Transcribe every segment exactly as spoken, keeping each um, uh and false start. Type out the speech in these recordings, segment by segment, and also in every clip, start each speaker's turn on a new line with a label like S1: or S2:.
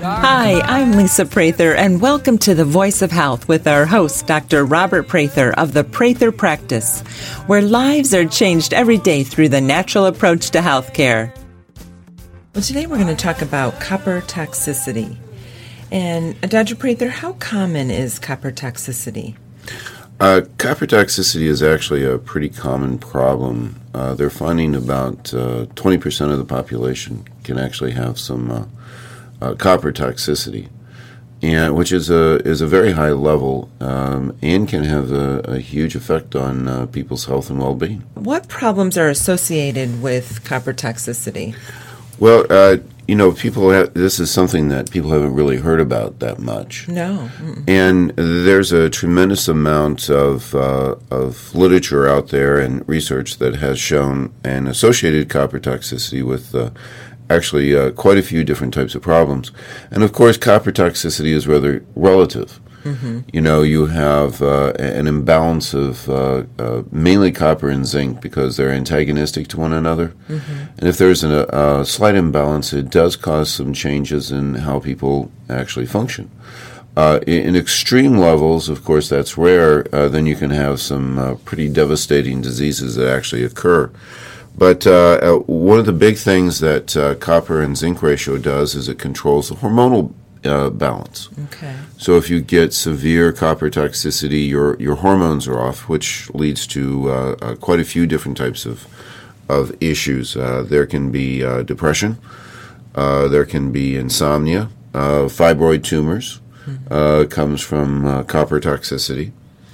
S1: Hi, I'm Lisa Prather, and welcome to The Voice of Health with our host, Doctor Robert Prather of the Prather Practice, where lives are changed every day through the natural approach to healthcare. Well, today we're going to talk about copper toxicity. And uh, Doctor Prather, how common is copper toxicity?
S2: Uh, copper toxicity is actually a pretty common problem. Uh, they're finding about uh, twenty percent of the population can actually have some uh, uh, copper toxicity, and which is a is a very high level um, and can have a, a huge effect on uh, people's health and well-being.
S1: What problems are associated with copper toxicity?
S2: Well, uh, you know, people have, this is something that people haven't really heard about that much.
S1: No. Mm-mm.
S2: And there's a tremendous amount of uh, of literature out there and research that has shown and associated copper toxicity with uh, actually uh, quite a few different types of problems. And of course, copper toxicity is rather relative. Mm-hmm. You know, you have uh, an imbalance of uh, uh, mainly copper and zinc because they're antagonistic to one another. Mm-hmm. And if there's a, a slight imbalance, it does cause some changes in how people actually function. Uh, in, in extreme levels, of course, that's rare. Uh, then you can have some uh, pretty devastating diseases that actually occur. But uh, uh, one of the big things that uh, copper and zinc ratio does is it controls the hormonal Uh, balance.
S1: Okay.
S2: So if you get severe copper toxicity, your your hormones are off, which leads to uh, uh, quite a few different types of of issues. Uh, there can be uh, depression, uh, there can be insomnia, uh, fibroid tumors, mm-hmm. uh, comes from uh, copper toxicity,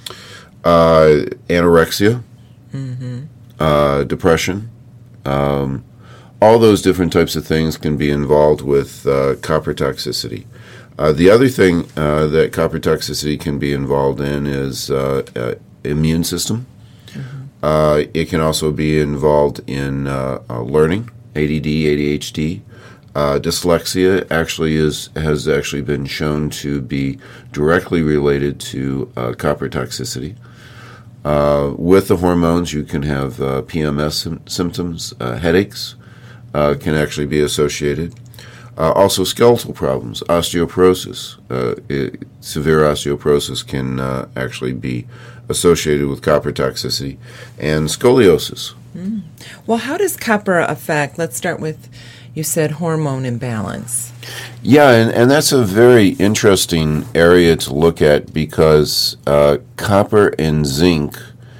S2: uh, anorexia, mm-hmm. uh, depression. Um, all those different types of things can be involved with uh, copper toxicity. Uh, the other thing uh, that copper toxicity can be involved in is uh, uh, immune system. Mm-hmm. Uh, it can also be involved in uh, uh, learning, A D D, A D H D. Uh, dyslexia actually is has actually been shown to be directly related to uh, copper toxicity. Uh, with the hormones, you can have uh, P M S sim- symptoms, uh, headaches uh, can actually be associated. Uh, also, skeletal problems, osteoporosis. Uh, it, severe osteoporosis can uh, actually be associated with copper toxicity, and scoliosis.
S1: Mm. Well, how does copper affect, let's start with, you said hormone imbalance.
S2: Yeah, and, and that's a very interesting area to look at because uh, copper and zinc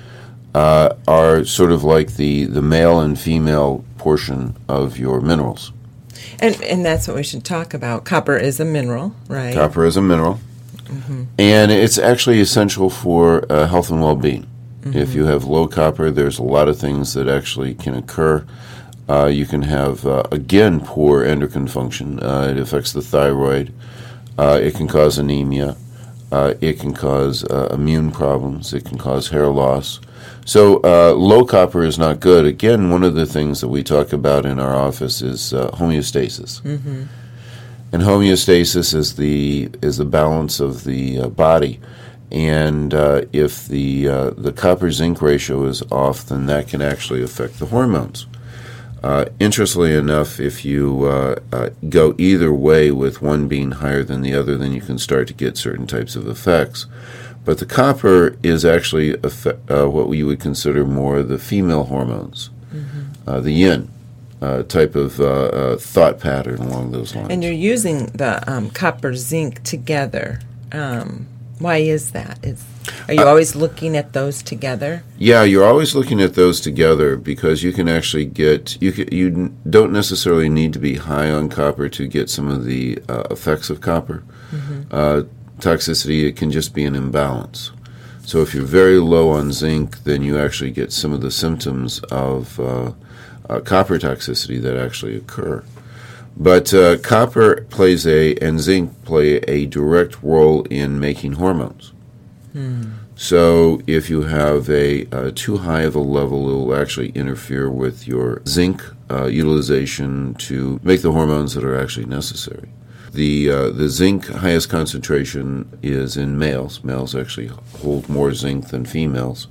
S2: uh, are sort of like the, the male and female portion of your minerals.
S1: And and that's what we should talk about. Copper is a mineral, right?
S2: Copper is a mineral. Mm-hmm. And it's actually essential for uh, health and well-being. Mm-hmm. If you have low copper, there's a lot of things that actually can occur. Uh, you can have, uh, again, poor endocrine function. Uh, it affects the thyroid. Uh, it can cause anemia. Uh, it can cause uh, immune problems. It can cause hair loss. So uh, low copper is not good. Again, one of the things that we talk about in our office is uh, homeostasis. Mm-hmm. And homeostasis is the is the balance of the uh, body. And uh, if the uh, the copper zinc ratio is off, then that can actually affect the hormones. Uh, interestingly enough, if you uh, uh, go either way with one being higher than the other, then you can start to get certain types of effects. But the copper is actually effect, uh, what we would consider more the female hormones, mm-hmm. uh, the yin uh, type of uh, uh, thought pattern along those lines.
S1: And you're using the um, copper zinc together. Um, why is that? Is, are you uh, always looking at those together?
S2: Yeah, you're always looking at those together because you can actually get you can, you don't necessarily need to be high on copper to get some of the uh, effects of copper. Mm-hmm. Uh, toxicity, it can just be an imbalance. So if you're very low on zinc, then you actually get some of the symptoms of uh, uh, copper toxicity that actually occur. But uh, copper plays a, and zinc play a direct role in making hormones. Hmm. So if you have a uh, too high of a level, it will actually interfere with your zinc uh, utilization to make the hormones that are actually necessary. The uh, the zinc highest concentration is in males. Males actually hold more zinc than females.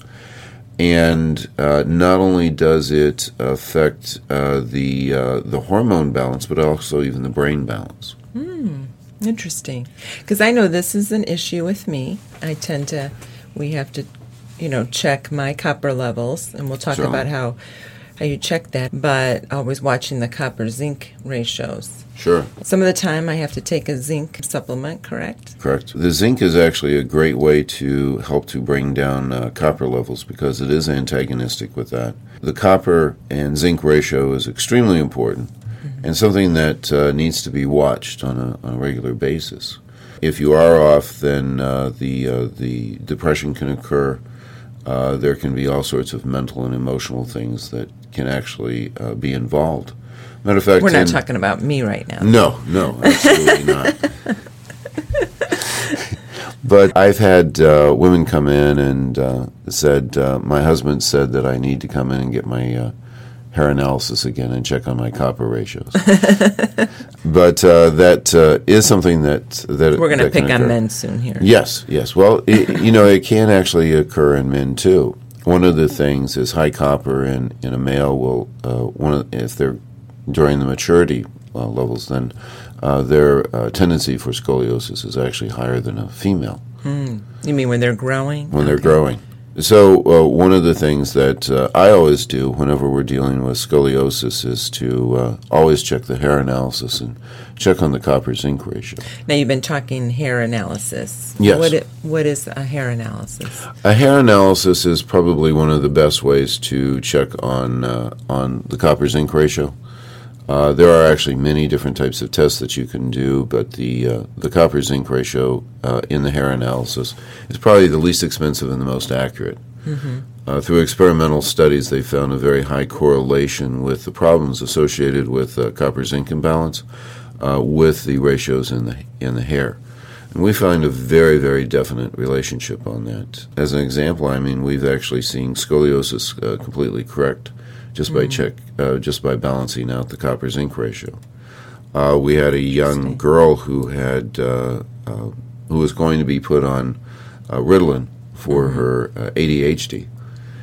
S2: And uh, not only does it affect uh, the uh, the hormone balance, but also even the brain balance.
S1: Mm. Interesting. Because I know this is an issue with me. I tend to, we have to, you know, check my copper levels, and we'll talk
S2: Sure.
S1: about how how you check that, but always watching the copper-zinc ratios.
S2: Sure.
S1: Some of the time I have to take a zinc supplement, correct?
S2: Correct. The zinc is actually a great way to help to bring down uh, copper levels because it is antagonistic with that. The copper and zinc ratio is extremely important mm-hmm. and something that uh, needs to be watched on a, on a regular basis. If you are off, then uh, the uh, the depression can occur. Uh, there can be all sorts of mental and emotional things that can actually uh, be involved. Matter of fact,
S1: we're not
S2: in,
S1: talking about me right now.
S2: No, no, absolutely not. But I've had uh, women come in and uh, said, uh, my husband said that I need to come in and get my uh, hair analysis again and check on my copper ratios. But uh, that uh, is something that that
S1: we're going to
S2: that
S1: pick
S2: can
S1: on
S2: occur.
S1: men soon here.
S2: Yes, yes. Well, it, you know, it can actually occur in men too. One of the things is high copper in, in a male will uh, one of, if they're during the maturity uh, levels, then uh, their uh, tendency for scoliosis is actually higher than a female.
S1: Mm. You mean when they're growing?
S2: When
S1: okay.
S2: they're growing. So uh, one of the things that uh, I always do whenever we're dealing with scoliosis is to uh, always check the hair analysis and check on the copper-zinc ratio.
S1: Now, you've been talking hair analysis.
S2: Yes.
S1: What, it, what is a hair analysis?
S2: A hair analysis is probably one of the best ways to check on uh, on the copper-zinc ratio. Uh, there are actually many different types of tests that you can do, but the uh, the copper-zinc ratio uh, in the hair analysis is probably the least expensive and the most accurate. Mm-hmm. Uh, through experimental studies, they found a very high correlation with the problems associated with uh, copper-zinc imbalance uh, with the ratios in the in the hair. And we find a very, very definite relationship on that. As an example, I mean, we've actually seen scoliosis uh, completely correct just by check, uh, just by balancing out the copper-zinc ratio. Uh, we had a young girl who had uh, uh, who was going to be put on uh, Ritalin for mm-hmm. her uh, A D H D,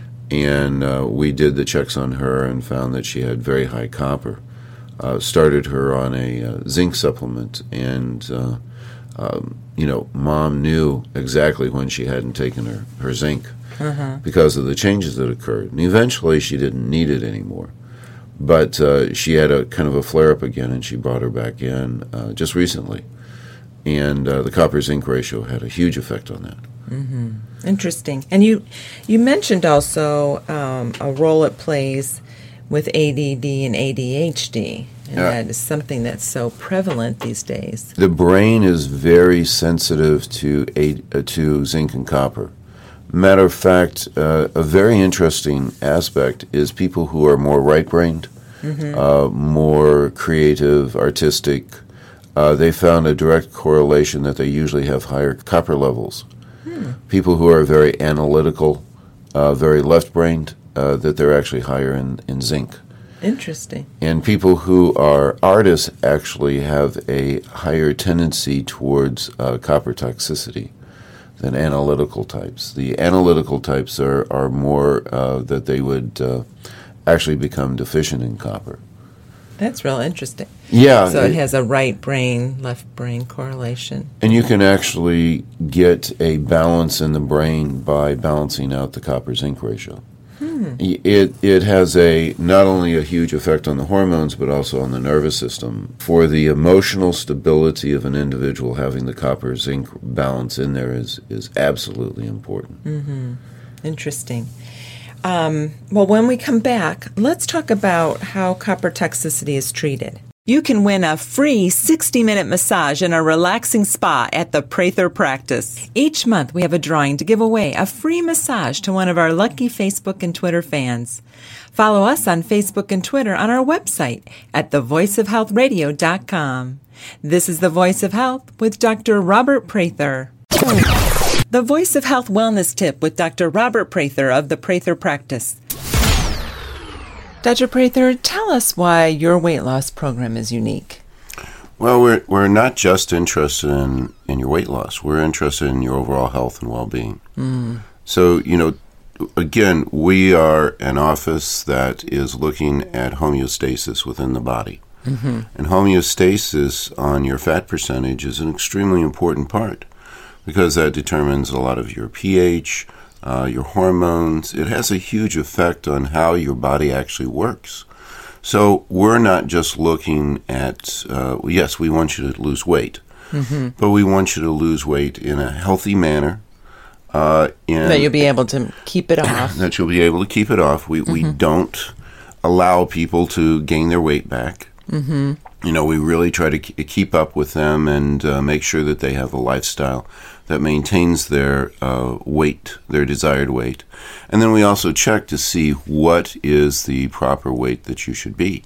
S2: and uh, we did the checks on her and found that she had very high copper. Uh, started her on a uh, zinc supplement, and uh, um, you know, Mom knew exactly when she hadn't taken her, her zinc. Uh-huh. Because of the changes that occurred. And eventually she didn't need it anymore. But uh, she had a kind of a flare-up again, and she brought her back in uh, just recently. And uh, the copper-zinc ratio had a huge effect on that.
S1: Mm-hmm. Interesting. And you you mentioned also um, a role it plays with A D D and A D H D. And
S2: yeah.
S1: that is something that's so prevalent these days.
S2: The brain is very sensitive to, a, uh, to zinc and copper. Matter of fact, uh, a very interesting aspect is people who are more right-brained, mm-hmm. uh, more creative, artistic. Uh, they found a direct correlation that they usually have higher copper levels. Hmm. People who are very analytical, uh, very left-brained, uh, that they're actually higher in, in zinc.
S1: Interesting.
S2: And people who are artists actually have a higher tendency towards uh, copper toxicity than analytical types. The analytical types are, are more uh, that they would uh, actually become deficient in copper.
S1: That's real interesting.
S2: Yeah.
S1: So it, it has a right brain, left brain correlation.
S2: And you can actually get a balance in the brain by balancing out the copper-zinc ratio. Hmm. It it has a not only a huge effect on the hormones, but also on the nervous system. For the emotional stability of an individual, having the copper-zinc balance in there is, is absolutely important.
S1: Mm-hmm. Interesting. Um, well, when we come back, let's talk about how copper toxicity is treated. You can win a free sixty-minute massage in a relaxing spa at the Prather Practice. Each month, we have a drawing to give away a free massage to one of our lucky Facebook and Twitter fans. Follow us on Facebook and Twitter on our website at the voice of health radio dot com. This is The Voice of Health with Doctor Robert Prather. The Voice of Health Wellness Tip with Doctor Robert Prather of the Prather Practice. Doctor Prather, tell us why your weight loss program is unique.
S2: Well, we're we're not just interested in, in your weight loss. We're interested in your overall health and well-being. Mm. So, you know, again, we are an office that is looking at homeostasis within the body. Mm-hmm. And homeostasis on your fat percentage is an extremely important part because that determines a lot of your pH, uh, your hormones. It has a huge effect on how your body actually works. So we're not just looking at, uh, yes, we want you to lose weight, mm-hmm. but we want you to lose weight in a healthy manner. Uh, in,
S1: that you'll be able to keep it off.
S2: That you'll be able to keep it off. We, mm-hmm. we don't allow people to gain their weight back. Mm-hmm. You know, we really try to keep up with them and uh, make sure that they have a lifestyle that maintains their uh, weight, their desired weight. And then we also check to see what is the proper weight that you should be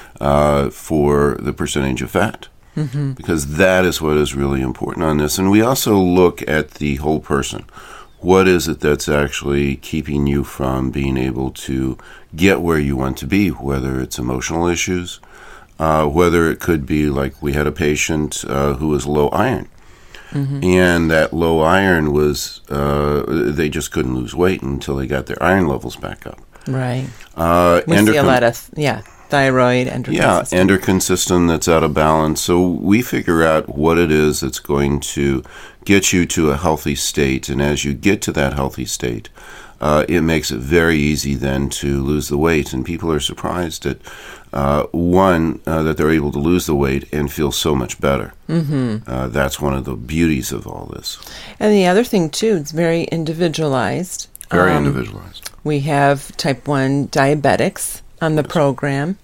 S2: uh, for the percentage of fat. Mm-hmm. Because that is what is really important on this. And we also look at the whole person. What is it that's actually keeping you from being able to get where you want to be, whether it's emotional issues, uh, whether it could be like we had a patient uh, who was low iron. Mm-hmm. And that low iron was, uh, they just couldn't lose weight until they got their iron levels back up.
S1: Right.
S2: Uh,
S1: we see a lot of, yeah, thyroid, endocrine
S2: yeah,
S1: system.
S2: endocrine system that's out of balance. So we figure out what it is that's going to get you to a healthy state. And as you get to that healthy state, uh, it makes it very easy then to lose the weight. And people are surprised at, uh, one, uh, that they're able to lose the weight and feel so much better. Mm-hmm. Uh, that's one of the beauties of all this.
S1: And the other thing, too, it's very individualized.
S2: Very
S1: um,
S2: individualized.
S1: We have type one diabetics on the yes. program.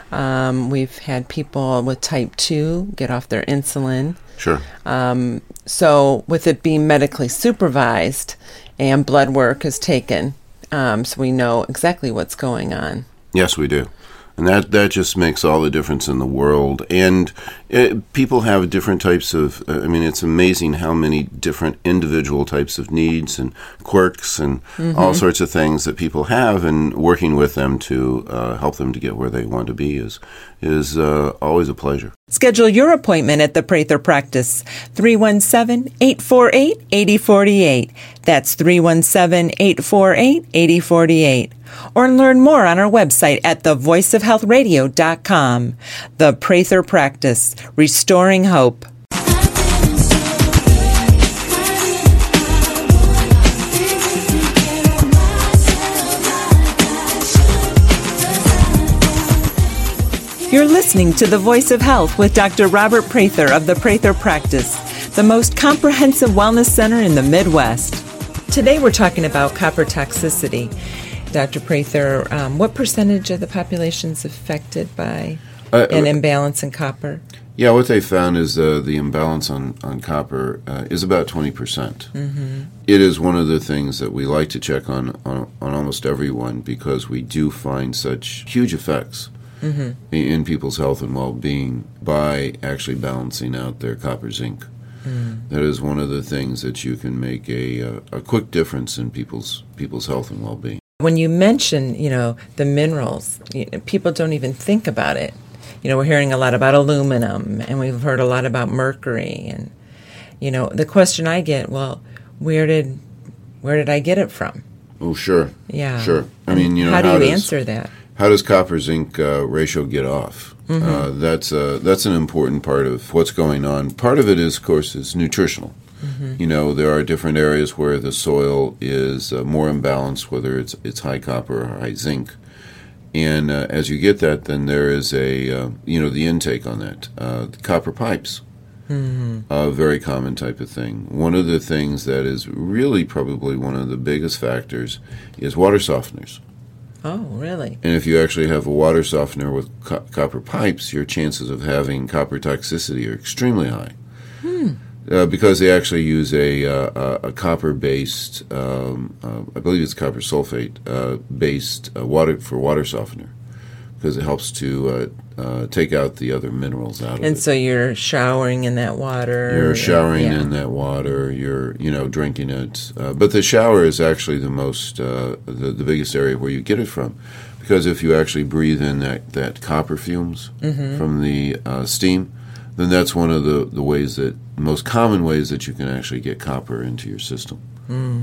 S1: Um, we've had people with type two get off their insulin.
S2: Sure.
S1: Um, so with it being medically supervised and blood work is taken, um, so we know exactly what's going on.
S2: Yes, we do. And that, that just makes all the difference in the world. And it, people have different types of, I mean, it's amazing how many different individual types of needs and quirks and mm-hmm. all sorts of things that people have. And working with them to uh, help them to get where they want to be is, is uh, always a pleasure.
S1: Schedule your appointment at the Prather Practice, three one seven, eight four eight, eight zero four eight. That's three one seven, eight four eight, eight zero four eight. Or learn more on our website at the voice of health radio dot com. The Prather Practice, restoring hope. You're listening to The Voice of Health with Doctor Robert Prather of the Prather Practice, the most comprehensive wellness center in the Midwest. Today we're talking about copper toxicity. Doctor Prather, um, what percentage of the population is affected by uh, an imbalance in copper?
S2: Yeah, what they found is uh, the imbalance on, on copper uh, is about twenty percent. Mm-hmm. It is one of the things that we like to check on, on, on almost everyone because we do find such huge effects mm-hmm. in, in people's health and well-being by actually balancing out their copper zinc. Mm. That is one of the things that you can make a, a, a quick difference in people's people's health and well-being.
S1: When you mention, you know, the minerals, you know, people don't even think about it. You know, we're hearing a lot about aluminum, and we've heard a lot about mercury. And, you know, the question I get, well, where did where did I get it from?
S2: Oh, sure.
S1: Yeah.
S2: Sure. I mean, you know,
S1: how do
S2: how
S1: you
S2: does,
S1: answer that?
S2: How does copper-zinc uh, ratio get off? Mm-hmm. Uh, that's uh, that's an important part of what's going on. Part of it is, of course, is nutritional. Mm-hmm. You know, there are different areas where the soil is uh, more imbalanced, whether it's it's high copper or high zinc. And uh, as you get that, then there is a, uh, you know, the intake on that. Uh, the copper pipes, mm-hmm. a very common type of thing. One of the things that is really probably one of the biggest factors is water softeners.
S1: Oh, really?
S2: And if you actually have a water softener with co- copper pipes, your chances of having copper toxicity are extremely high. Hmm. Uh, because they actually use a, uh, a copper-based, um, uh, I believe it's copper sulfate-based uh, uh, water for water softener, because it helps to uh, uh, take out the other minerals out of
S1: and
S2: it.
S1: And so you're showering in that water.
S2: You're showering
S1: and, yeah.
S2: in that water. You're, you know, drinking it. Uh, but the shower is actually the most, uh, the, the biggest area where you get it from, because if you actually breathe in that, that copper fumes mm-hmm. from the uh, steam, then that's one of the, the ways that, most common ways that you can actually get copper into your system. Mm.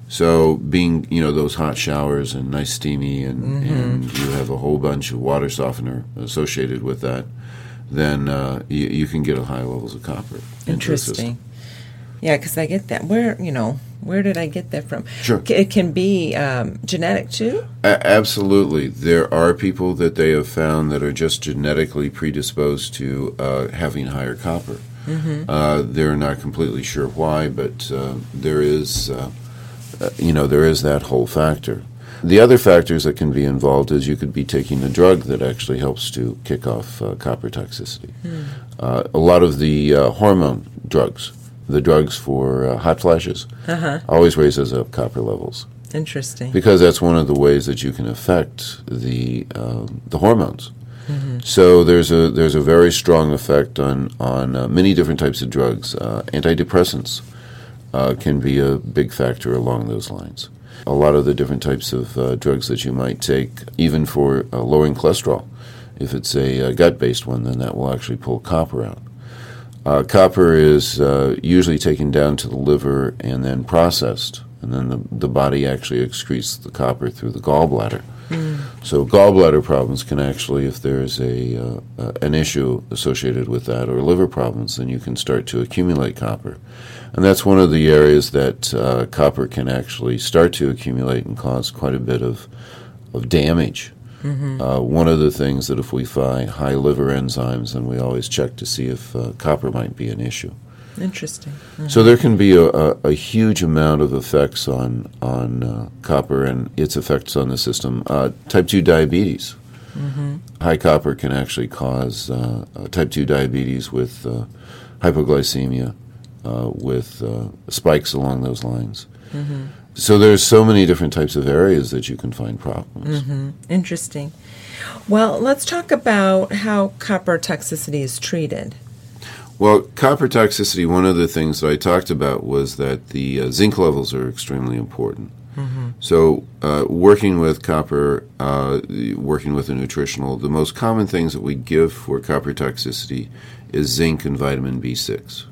S2: So being, you know, those hot showers and nice steamy and, mm-hmm. and you have a whole bunch of water softener associated with that, then uh, you, you can get a high levels of copper.
S1: Interesting. Yeah, because I get that. Where, you know, where did I get that from?
S2: Sure.
S1: C- it can be um, genetic too?
S2: A- absolutely. There are people that they have found that are just genetically predisposed to uh, having higher copper. Mm-hmm. Uh, they're not completely sure why, but uh, there is, uh, uh, you know, there is that whole factor. The other factors that can be involved is you could be taking a drug that actually helps to kick off uh, copper toxicity. Mm. Uh, a lot of the uh, hormone drugs, the drugs for uh, hot flashes, uh-huh. always raises up copper levels.
S1: Interesting.
S2: Because that's one of the ways that you can affect the um, the hormones. Mm-hmm. So there's a there's a very strong effect on on uh, many different types of drugs. Uh, antidepressants uh, can be a big factor along those lines. A lot of the different types of uh, drugs that you might take, even for uh, lowering cholesterol, if it's a, a gut-based one, then that will actually pull copper out. Uh, copper is uh, usually taken down to the liver and then processed, and then the, the body actually excretes the copper through the gallbladder. Mm. So gallbladder problems can actually, if there's a uh, uh, an issue associated with that, or liver problems, then you can start to accumulate copper. And that's one of the areas that uh, copper can actually start to accumulate and cause quite a bit of, of damage. Mm-hmm. Uh, one of the things that if we find high liver enzymes, then we always check to see if uh, copper might be an issue.
S1: Interesting. Mm-hmm.
S2: So there can be a, a, a huge amount of effects on, on uh, copper and its effects on the system. Uh, type two diabetes. Mm-hmm. High copper can actually cause uh, uh, type two diabetes with uh, hypoglycemia, uh, with uh, spikes along those lines. Mm-hmm. So there's so many different types of areas that you can find problems.
S1: Mm-hmm. Interesting. Well, let's talk about how copper toxicity is treated.
S2: Well, copper toxicity, one of the things that I talked about was that the uh, zinc levels are extremely important. Mm-hmm. So uh, working with copper, uh, working with a nutritional, the most common things that we give for copper toxicity is zinc and vitamin B six.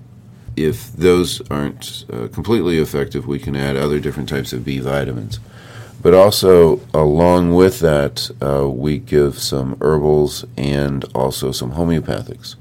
S2: If those aren't uh, completely effective, we can add other different types of B vitamins. But also, along with that, uh, we give some herbals and also some homeopathics.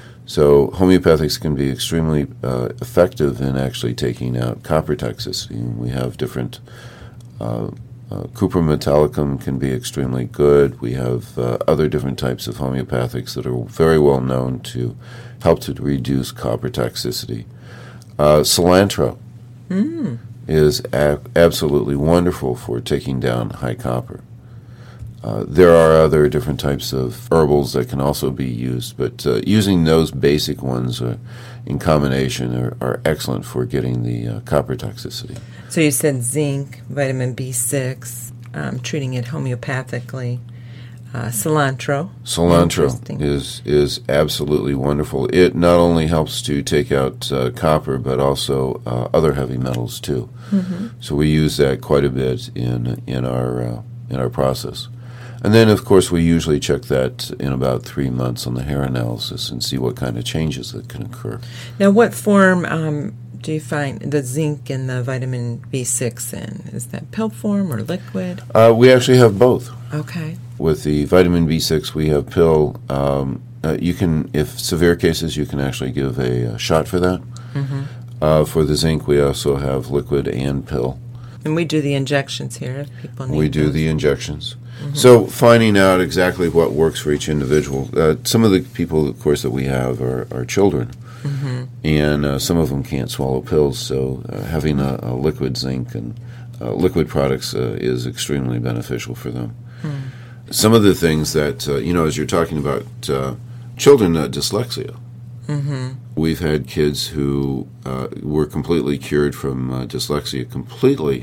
S2: So homeopathics can be extremely uh, effective in actually taking out copper toxicity. We have different, uh, uh, cuprum metallicum can be extremely good. We have uh, other different types of homeopathics that are very well known to help to reduce copper toxicity. Uh, cilantro mm. is a- absolutely wonderful for taking down high copper. Uh, there are other different types of herbals that can also be used, but uh, using those basic ones uh, in combination are, are excellent for getting the uh, copper toxicity.
S1: So you said zinc, vitamin B six, um, treating it homeopathically. Uh, cilantro.
S2: Cilantro is is absolutely wonderful. It not only helps to take out uh, copper, but also uh, other heavy metals too. Mm-hmm. So we use that quite a bit in in our uh, in our process. And then, of course, we usually check that in about three months on the hair analysis and see what kind of changes that can occur.
S1: Now, what form um, do you find the zinc and the vitamin B six in? Is that pill form or liquid?
S2: Uh, we actually have both.
S1: Okay.
S2: With the vitamin B six, we have pill. Um, uh, you can, if severe cases, you can actually give a, a shot for that. Mm-hmm. Uh, for the zinc, we also have liquid and pill.
S1: And we do the injections here if people need
S2: We do
S1: those.
S2: the injections. Mm-hmm. So finding out exactly what works for each individual. Uh, some of the people, of course, that we have are, are children. Mm-hmm. And uh, some of them can't swallow pills, so uh, having a, a liquid zinc and uh, liquid products uh, is extremely beneficial for them. Mm. Some of the things that, uh, you know, as you're talking about uh, children, uh, dyslexia. Mm-hmm. We've had kids who uh, were completely cured from uh, dyslexia completely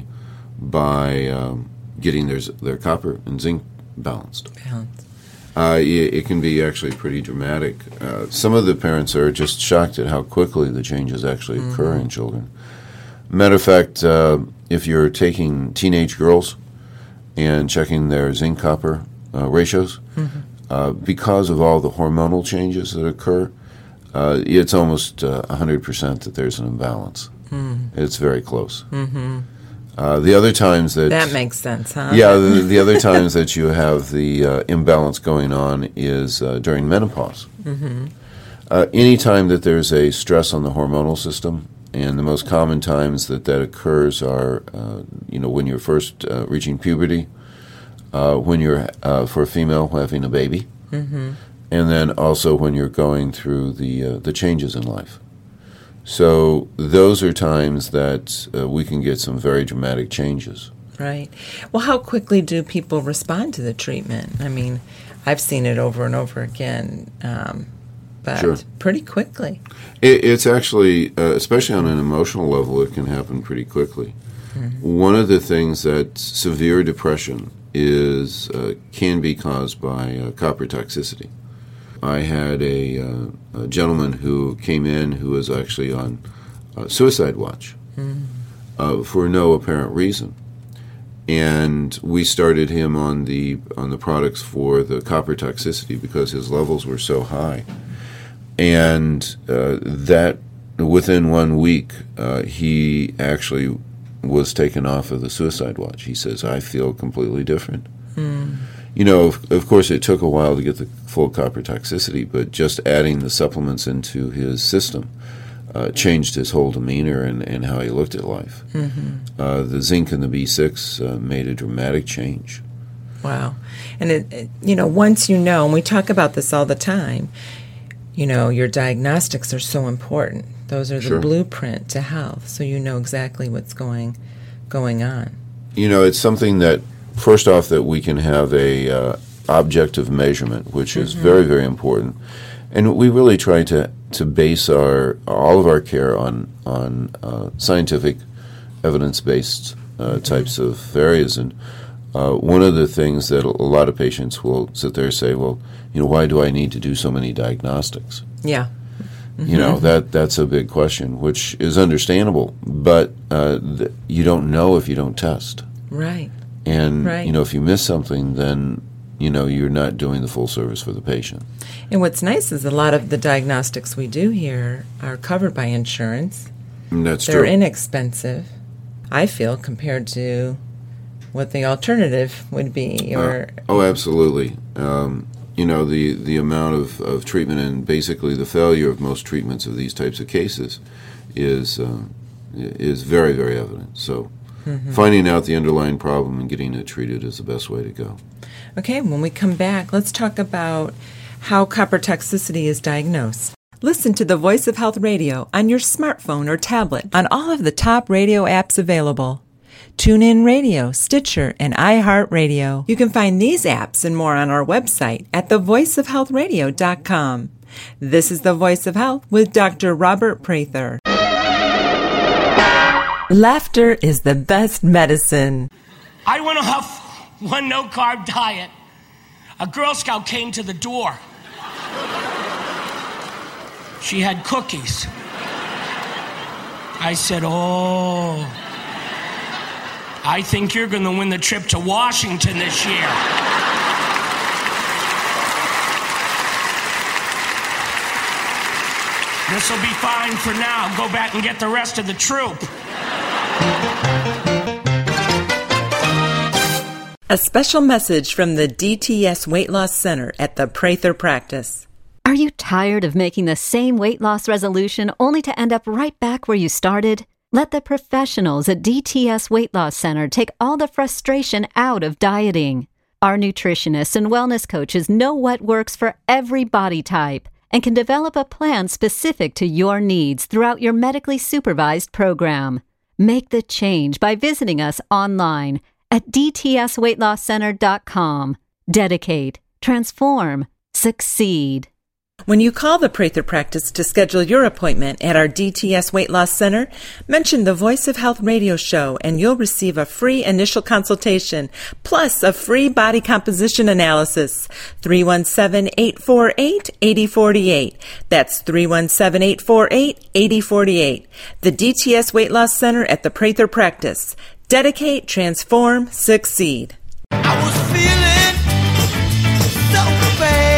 S2: by um, getting their, their copper and zinc balanced.
S1: Balanced.
S2: Uh, it, it can be actually pretty dramatic. Uh, some of the parents are just shocked at how quickly the changes actually mm-hmm. occur in children. Matter of fact, uh, if you're taking teenage girls and checking their zinc copper uh, ratios, mm-hmm. uh, because of all the hormonal changes that occur, uh, it's almost uh, one hundred percent that there's an imbalance. Mm-hmm. It's very close. Mm-hmm. Uh, the other times that...
S1: That makes sense, huh?
S2: Yeah, the, the other times that you have the uh, imbalance going on is uh, during menopause. Mm-hmm. Uh, any time that there's a stress on the hormonal system, and the most common times that that occurs are, uh, you know, when you're first uh, reaching puberty, uh, when you're, uh, for a female, having a baby, mm-hmm. and then also when you're going through the uh, the changes in life. So those are times that uh, we can get some very dramatic changes.
S1: Right. Well, how quickly do people respond to the treatment? I mean, I've seen it over and over again, um, but
S2: Sure.
S1: pretty quickly.
S2: It, it's actually, uh, especially on an emotional level, it can happen pretty quickly. Mm-hmm. One of the things that severe depression is uh, can be caused by uh, copper toxicity. I had a, uh, a gentleman who came in who was actually on uh, suicide watch mm. uh, for no apparent reason, and we started him on the on the products for the copper toxicity because his levels were so high, and uh, that within one week uh, he actually was taken off of the suicide watch. He says, "I feel completely different." Mm. You know, of, of course, it took a while to get the full copper toxicity, but just adding the supplements into his system uh, changed his whole demeanor and, and how he looked at life. Mm-hmm. Uh, the zinc and the B six uh, made a dramatic change.
S1: Wow. And, it, it, you know, once you know, and we talk about this all the time, you know, your diagnostics are so important. Those are the
S2: Sure.
S1: blueprint to health, so you know exactly what's going going on.
S2: You know, it's something that first off, that we can have a uh, objective measurement, which is mm-hmm. very, very important, and we really try to, to base our all of our care on on uh, scientific, evidence-based uh, mm-hmm. types of areas. And uh, one of the things that a lot of patients will sit there and say, "Well, you know, why do I need to do so many diagnostics?"
S1: Yeah.
S2: Mm-hmm. You know, that that's a big question, which is understandable, but uh, th- you don't know if you don't test.
S1: Right.
S2: And,
S1: right.
S2: you know, if you miss something, then, you know, you're not doing the full service for the patient.
S1: And what's nice is a lot of the diagnostics we do here are covered by insurance.
S2: And that's
S1: They're
S2: true.
S1: inexpensive, I feel, compared to what the alternative would be. Or
S2: uh, Oh, absolutely. Um, you know, the, the amount of, of treatment and basically the failure of most treatments of these types of cases is uh, is very, very evident. So mm-hmm. finding out the underlying problem and getting it treated is the best way to go.
S1: Okay, when we come back, let's talk about how copper toxicity is diagnosed. Listen to the Voice of Health Radio on your smartphone or tablet on all of the top radio apps available. TuneIn Radio, Stitcher, and iHeartRadio. You can find these apps and more on our website at the voice of health radio dot com. This is The Voice of Health with Doctor Robert Prather. Laughter is the best medicine.
S3: I went off one no-carb diet. A Girl Scout came to the door. She had cookies. I said, "Oh, I think you're going to win the trip to Washington this year." This'll be fine for now. Go back and get the rest of the troop.
S1: A special message from the D T S Weight Loss Center at the Prather Practice.
S4: Are you tired of making the same weight loss resolution only to end up right back where you started? Let the professionals at D T S Weight Loss Center take all the frustration out of dieting. Our nutritionists and wellness coaches know what works for every body type and can develop a plan specific to your needs throughout your medically supervised program. Make the change by visiting us online at d t s weight loss center dot com. Dedicate, transform, succeed.
S1: When you call the Prather Practice to schedule your appointment at our D T S Weight Loss Center, mention the Voice of Health radio show and you'll receive a free initial consultation plus a free body composition analysis. three one seven, eight four eight, eight zero four eight. That's three one seven, eight four eight, eight zero four eight. The D T S Weight Loss Center at the Prather Practice. Dedicate, transform, succeed.
S5: I was feeling so bad.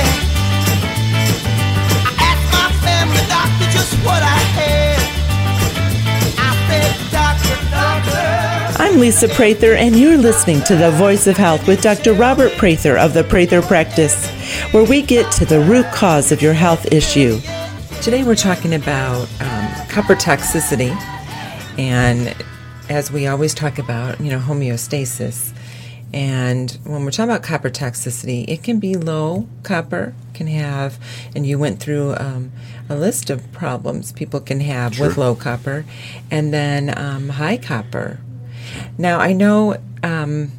S5: I asked my family doctor just what I had. I said, "Doctor, doctor."
S1: I'm I'm Lisa Prather, and you're listening to The Voice of Health with Doctor Robert Prather of the Prather Practice, where we get to the root cause of your health issue. Today we're talking about um, copper toxicity, and as we always talk about, you know, homeostasis. And when we're talking about copper toxicity, it can be low copper, can have, and you went through um, a list of problems people can have
S2: Sure.
S1: with low copper, and then um, high copper. Now, I know um,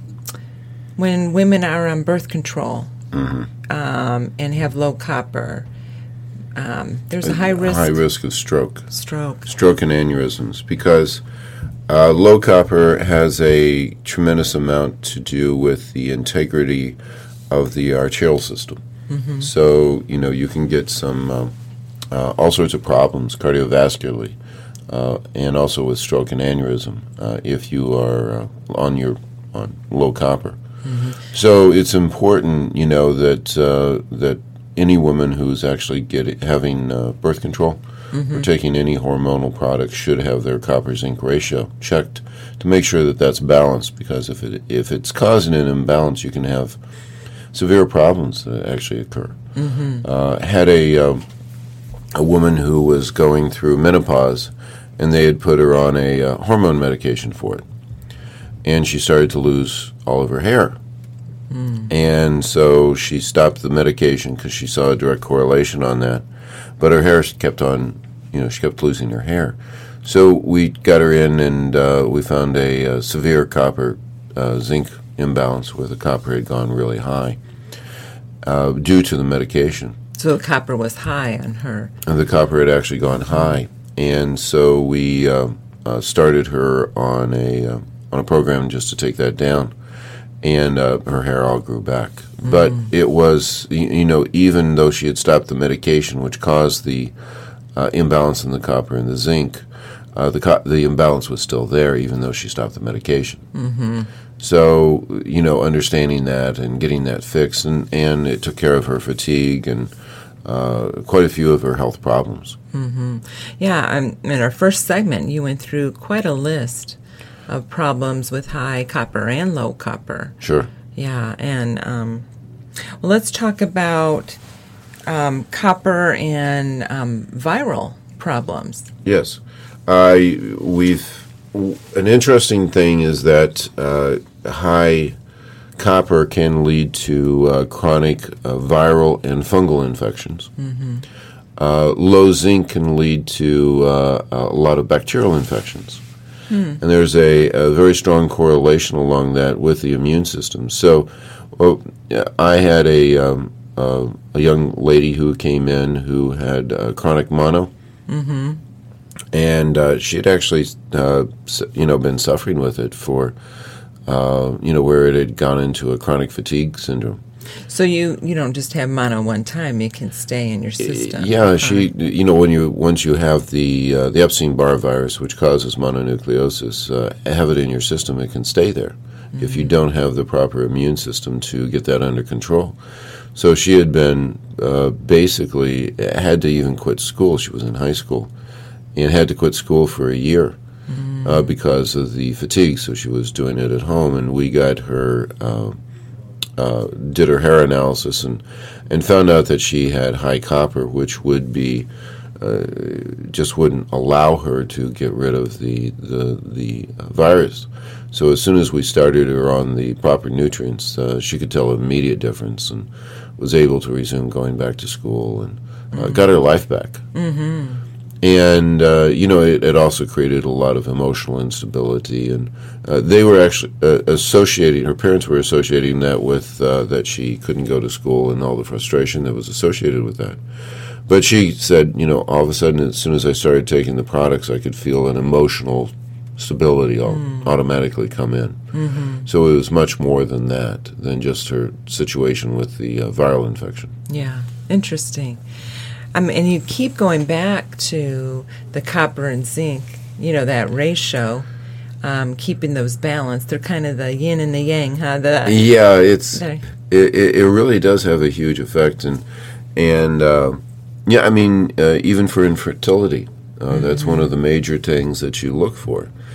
S1: when women are on birth control
S2: Mm-hmm.
S1: um, and have low copper, um, there's a high risk
S2: High risk of stroke.
S1: stroke.
S2: Stroke and aneurysms, because uh, low copper has a tremendous amount to do with the integrity of the arterial system.
S1: Mm-hmm.
S2: So, you know, you can get some um, uh, all sorts of problems cardiovascularly, uh, and also with stroke and aneurysm uh, if you are uh, on your on low copper.
S1: Mm-hmm.
S2: So it's important, you know, that uh, that any woman who's actually getting having uh, birth control
S1: Mm-hmm.
S2: or taking any hormonal products should have their copper zinc ratio checked to make sure that that's balanced. Because if it if it's causing an imbalance, you can have severe problems that actually occur.
S1: Mm-hmm.
S2: Uh, had a um, a woman who was going through menopause, and they had put her on a uh, hormone medication for it, and she started to lose all of her hair.
S1: Mm.
S2: And so she stopped the medication because she saw a direct correlation on that. But her hair kept on, you know, she kept losing her hair. So we got her in, and uh, we found a, uh severe copper uh, zinc imbalance where the copper had gone really high uh, due to the medication.
S1: So the copper was high on her.
S2: And the copper had actually gone high. And so we uh, uh, started her on a uh, on a program just to take that down. And uh, her hair all grew back. Mm. But it was, you, you know, even though she had stopped the medication, which caused the uh, imbalance in the copper and the zinc, uh, the co- the imbalance was still there, even though she stopped the medication.
S1: Mm-hmm.
S2: So, you know, understanding that and getting that fixed, and, and it took care of her fatigue and uh, quite a few of her health problems.
S1: Mm-hmm. Yeah, um, in our first segment, you went through quite a list of problems with high copper and low copper.
S2: Sure.
S1: Yeah, and um, well, let's talk about um, copper and um, viral problems.
S2: Yes. I we've an interesting thing is that uh, high copper can lead to uh, chronic uh, viral and fungal infections.
S1: Mm-hmm.
S2: Uh, low zinc can lead to uh, a lot of bacterial infections. Hmm. And there's a, a very strong correlation along that with the immune system. So well, I had a, um, uh, a young lady who came in who had uh, chronic mono.
S1: Mm-hmm.
S2: And uh, she had actually, uh, you know, been suffering with it for, uh, you know, where it had gone into a chronic fatigue syndrome.
S1: So you, you don't just have mono one time; it can stay in your system.
S2: Yeah, she, you know, when you once you have the uh, the Epstein-Barr virus, which causes mononucleosis, uh, have it in your system, it can stay there mm-hmm. if you don't have the proper immune system to get that under control. So she had been uh, basically had to even quit school. She was in high school and had to quit school for a year mm-hmm. uh, because of the fatigue. So she was doing it at home, and we got her. Uh, Uh, did her hair analysis and, and found out that she had high copper, which would be uh, just wouldn't allow her to get rid of the the, the uh, virus. So as soon as we started her on the proper nutrients, uh, she could tell an immediate difference and was able to resume going back to school and uh, mm-hmm. got her life back.
S1: Mm-hmm.
S2: And, uh, you know, it, it also created a lot of emotional instability. And uh, they were actually uh, associating, her parents were associating that with uh, that she couldn't go to school and all the frustration that was associated with that. But she said, you know, all of a sudden, as soon as I started taking the products, I could feel an emotional stability all mm. automatically come in. Mm-hmm. So it was much more than that, than just her situation with the uh, viral infection.
S1: Yeah, interesting. Um, and you keep going back to the copper and zinc, you know, that ratio, um, keeping those balanced. They're kind of the yin and the yang, huh? The,
S2: yeah, it's it, it really does have a huge effect. And, and uh, yeah, I mean, uh, even for infertility, uh, mm-hmm. that's one of the major things that you look for.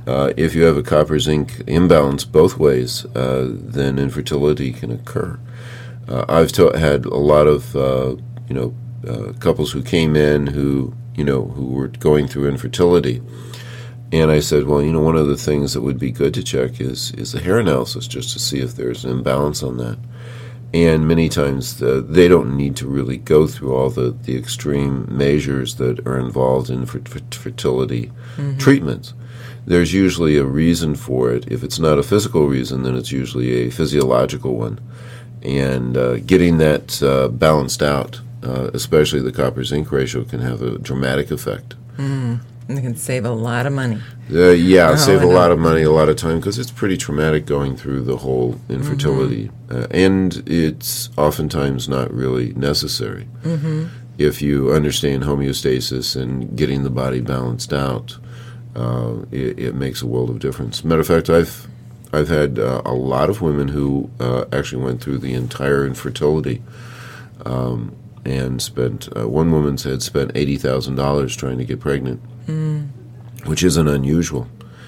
S2: uh, if you have a copper zinc imbalance both ways, uh, then infertility can occur. Uh, I've ta- had a lot of uh, you know uh, couples who came in who you know who were going through infertility, and I said, well, you know, one of the things that would be good to check is is the hair analysis, just to see if there's an imbalance on that. And many times the, they don't need to really go through all the, the extreme measures that are involved in fer- fer- fertility mm-hmm. treatments. There's usually a reason for it. If it's not a physical reason, then it's usually a physiological one. And uh, getting that uh, balanced out, uh, especially the copper-zinc ratio, can have a dramatic effect.
S1: Mm. And it can save a lot of money.
S2: Uh, yeah,
S1: oh,
S2: save a
S1: no.
S2: lot of money, a lot of time, because it's pretty traumatic going through the whole infertility. Mm-hmm. Uh, and it's oftentimes not really necessary. Mm-hmm. If you understand homeostasis and getting the body balanced out, uh, it, it makes a world of difference. Matter of fact, I've I've had uh, a lot of women who uh, actually went through the entire infertility um, and spent, uh, one woman had spent eighty thousand dollars trying to get pregnant. Mm. Which isn't unusual.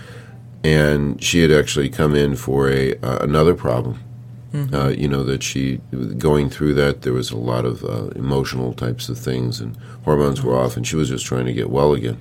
S2: And she had actually come in for a uh, another problem. Mm-hmm. Uh, you know, that she, going through that, there was a lot of uh, emotional types of things, and hormones mm-hmm. were off, and she was just trying to get well again.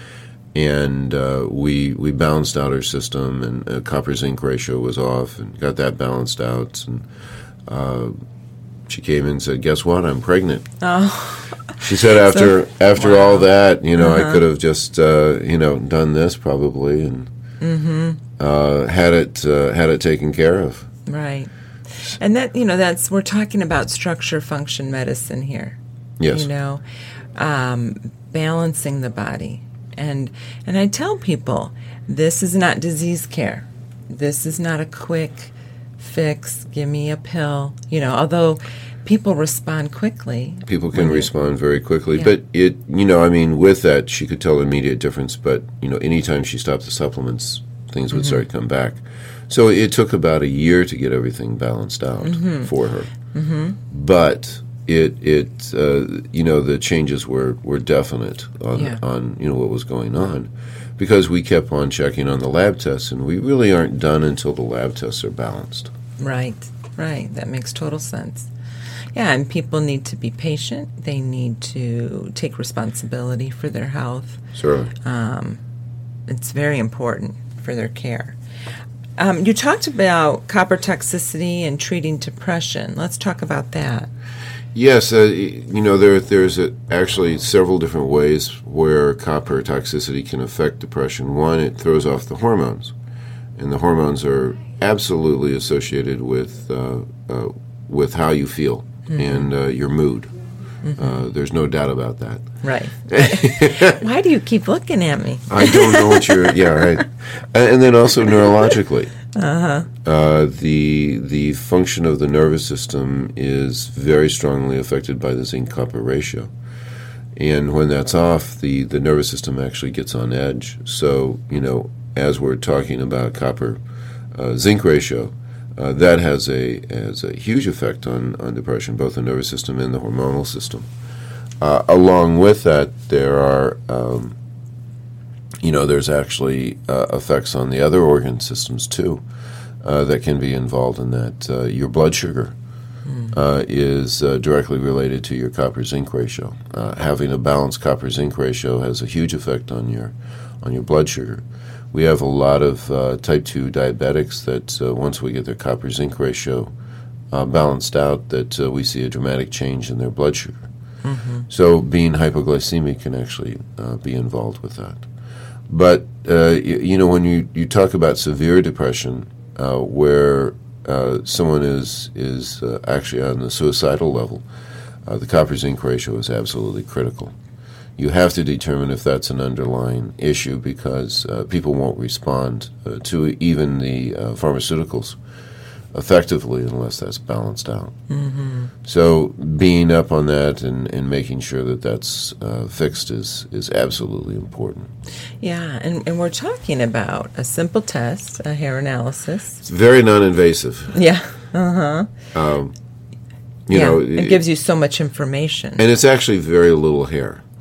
S2: And uh, we we balanced out her system, and uh, copper-zinc ratio was off, and got that balanced out. And uh, she came in and said, guess what, I'm pregnant. Oh. She said after so, after wow. all that, you know, uh-huh. I could have just, uh, you know, done this probably and mm-hmm. uh, had it uh, had it taken care of.
S1: Right. And that, you know, that's, we're talking about structure function medicine here.
S2: Yes.
S1: You know, um, balancing the body. And and I tell people, this is not disease care. This is not a quick fix, give me a pill. You know, although people respond quickly.
S2: People can respond very quickly. Yeah. But, it, you know, I mean, with that, she could tell an immediate difference. But, you know, anytime she stopped the supplements, things would mm-hmm. start to come back. So it took about a year to get everything balanced out mm-hmm. for her. Mm-hmm. But it, it uh, you know, the changes were, were definite on, yeah. on, you know, what was going on. Because we kept on checking on the lab tests, and we really aren't done until the lab tests are balanced.
S1: Right, right. That makes total sense. Yeah, and people need to be patient. They need to take responsibility for their health.
S2: Sure.
S1: Um, it's very important for their care. Um, you talked about copper toxicity and treating depression. Let's talk about that.
S2: Yes, uh, you know, there there's a, actually several different ways where copper toxicity can affect depression. One, it throws off the hormones, and the hormones are absolutely associated with uh, uh, with how you feel mm-hmm. and uh, your mood. Mm-hmm. Uh, there's no doubt about that.
S1: Right. Why do you keep looking at me?
S2: I don't know what you're. Yeah, right. And then also neurologically. Uh-huh. Uh, the the function of the nervous system is very strongly affected by the zinc-copper ratio. And when that's off, the, the nervous system actually gets on edge. So, you know, as we're talking about copper-zinc uh, ratio, uh, that has a has a huge effect on, on depression, both the nervous system and the hormonal system. Uh, along with that, there are... Um, You know, there's actually uh, effects on the other organ systems, too, uh, that can be involved in that. Uh, your blood sugar mm. uh, is uh, directly related to your copper-zinc ratio. Uh, having a balanced copper-zinc ratio has a huge effect on your on your blood sugar. We have a lot of uh, type two diabetics that uh, once we get their copper-zinc ratio uh, balanced out, that uh, we see a dramatic change in their blood sugar. Mm-hmm. So being hypoglycemic can actually uh, be involved with that. But, uh, you, you know, when you, you talk about severe depression, uh, where uh, someone is is uh, actually on the suicidal level, uh, the copper-zinc ratio is absolutely critical. You have to determine if that's an underlying issue, because uh, people won't respond uh, to even the uh, pharmaceuticals effectively unless that's balanced out. Mm-hmm. So being up on that and, and making sure that that's uh, fixed is, is absolutely important.
S1: Yeah, and, and we're talking about a simple test, a hair analysis.
S2: It's very non-invasive.
S1: Yeah, uh-huh.
S2: Um, you
S1: yeah,
S2: know,
S1: it, it gives you so much information.
S2: And it's actually very little hair.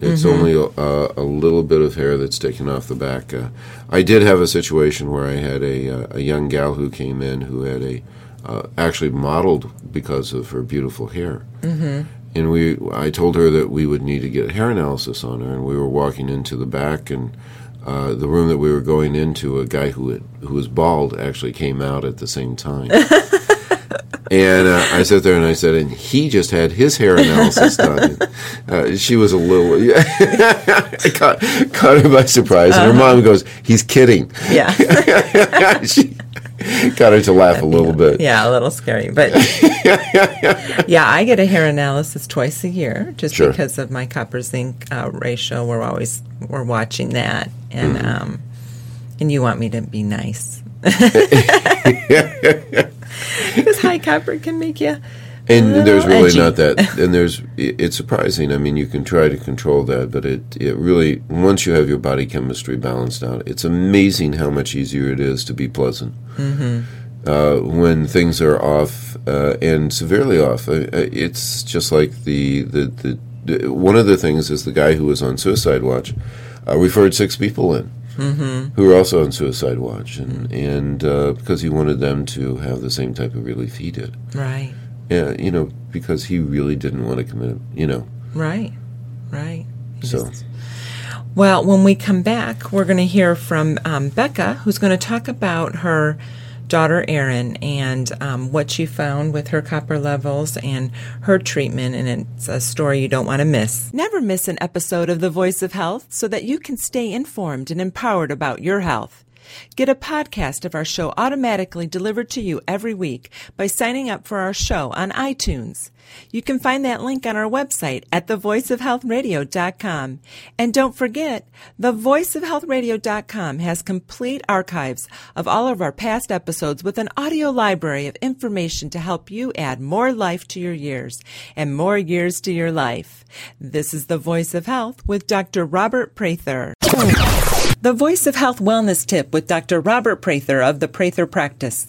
S2: It's
S1: Mm-hmm.
S2: only a, a little bit of hair that's taken off the back. Uh, I did have a situation where I had a, uh, a young gal who came in who had a uh, actually modeled because of her beautiful hair. Mm-hmm. And we, I told her that we would need to get a hair analysis on her, and we were walking into the back, and uh, the room that we were going into, a guy who had, who was bald actually came out at the same time. And uh, I sat there and I said, and he just had his hair analysis done. Uh, she was a little, I caught, caught her by surprise. Uh-huh. And her mom goes, he's kidding.
S1: Yeah.
S2: She got her to laugh a little bit.
S1: Yeah, a little scary. But yeah, I get a hair analysis twice a year just
S2: Sure.
S1: because of my copper zinc uh, ratio. We're always, we're watching that. And,
S2: Mm-hmm.
S1: um, and you want me to be nice. Because high copper can make you
S2: And
S1: a
S2: there's
S1: little
S2: really
S1: edgy.
S2: not that, and there's, it- it's surprising. I mean, you can try to control that, but it, it really, once you have your body chemistry balanced out, it's amazing how much easier it is to be pleasant. Mm-hmm. Uh, when things are off, uh, and severely off, uh, uh, it's just like the, the, the, the, one of the things is the guy who was on suicide watch uh, referred six people in. Mm-hmm. Who were also on suicide watch, and and uh, because he wanted them to have the same type of relief he did.
S1: Right,
S2: Yeah, you know, because he really didn't want to commit, you know.
S1: right, right. You
S2: So.
S1: just- Well, when we come back, we're going to hear from um, Becca, who's going to talk about her daughter Erin and um, what she found with her copper levels and her treatment, and it's a story you don't want to miss. Never miss an episode of The Voice of Health so that you can stay informed and empowered about your health. Get a podcast of our show automatically delivered to you every week by signing up for our show on iTunes. You can find that link on our website at the voice of health radio dot com. And don't forget, the voice of health radio dot com has complete archives of all of our past episodes with an audio library of information to help you add more life to your years and more years to your life. This is The Voice of Health with Doctor Robert Prather. The Voice of Health Wellness Tip with Doctor Robert Prather of the Prather Practice.